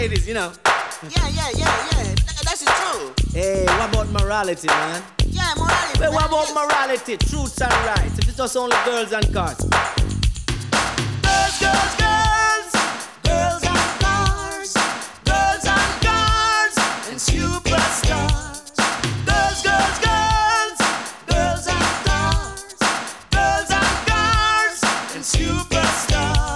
ladies, you know. Yeah. That's true. Hey, what about morality, man? Yeah, morality. Well, what about yes. morality, truths and rights? If it's just only girls and cars. Girls, girls and cars, girls and cars, and superstars. Girls, girls and cars, girls and cars, and superstars.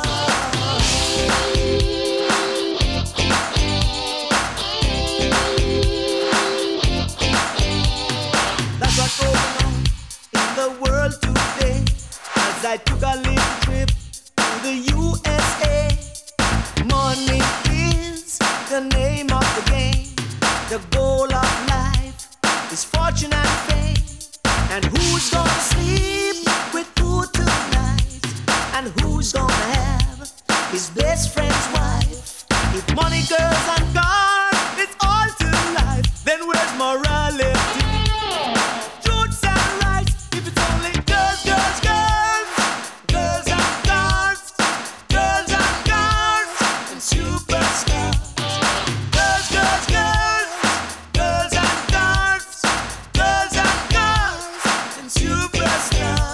That's what's going on in the world today. As I took a little trip to the USA. Money is the name of the game. The goal of life is fortune and fame. And who's gonna sleep with who tonight? And who's gonna have his best friend's wife? If money, girls and cars is all to life, then where's morality? Truths and rights, if it's only girls, girls, girls, girls and cars, girls and cars, and superstars. Girls, girls, girls, girls and cars, girls and cars, and superstars.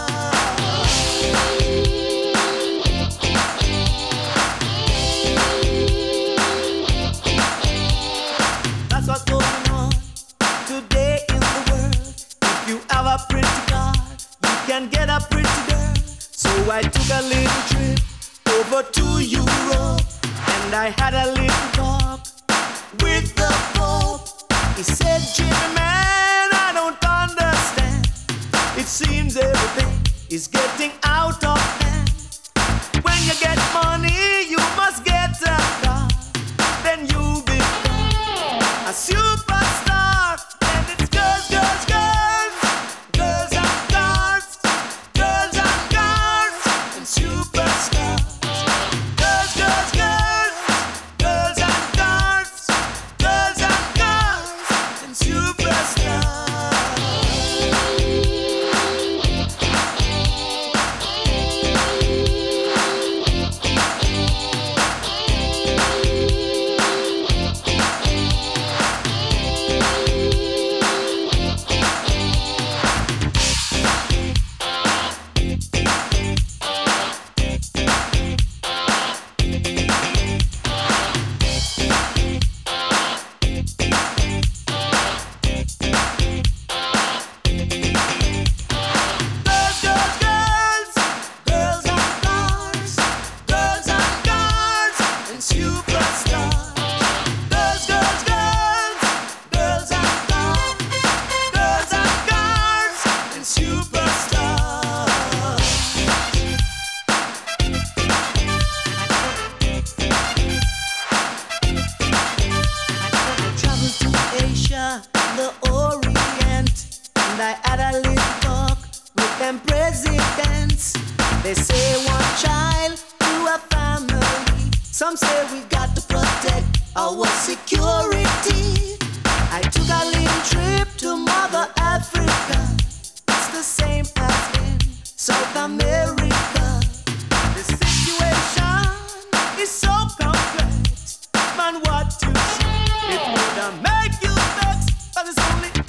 That's what's going on today in the world. If you have a pretty car, you can get a pretty girl. So I took a little trip over to Europe, and I had a little talk with the Pope. He said, Jimmy, man, I don't understand. It seems everything is getting out of hand. When you get money, you must get a car. Then you become a superstar. And it's girls, girls, girls, girls and cars, girls and cars, and superstars. Girls, girls, girls, girls and cars, girls and cars, and superstars. Girls, girls, girls, girls and cars, girls and cars, and superstars. Girls, girls, girls, girls and cars, girls and cars, and superstars. I traveled to Asia, the Orient, and I had a little talk with them presidents. They say one child to a family. Some say we got to protect our security. I took a little trip to Mother Africa. It's the same as in South America. The situation is so complex. Man, what you say, it would make you vex. But it's only